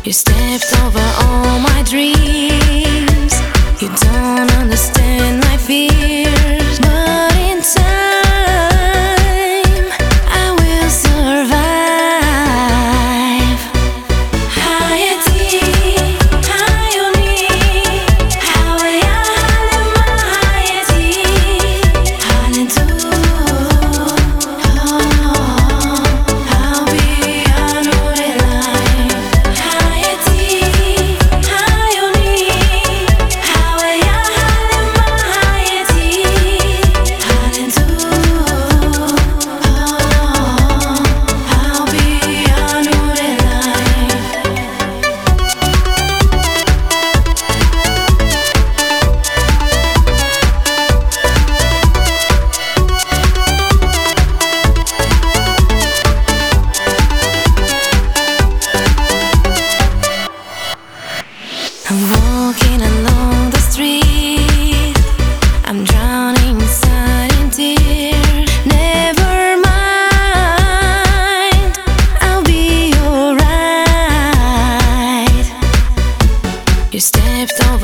You stepped over all my dreams. You don't understand my fears, but in time I will survive. حياتي عيوني حواليا حلم حياتي حننتو I'll be a نور العين. حياتي عيوني حواليا حلم حياتي حننتو I'll be a نور العين. I'm walking along the street. I'm drowning inside in tears. Never mind, I'll be alright. You stepped over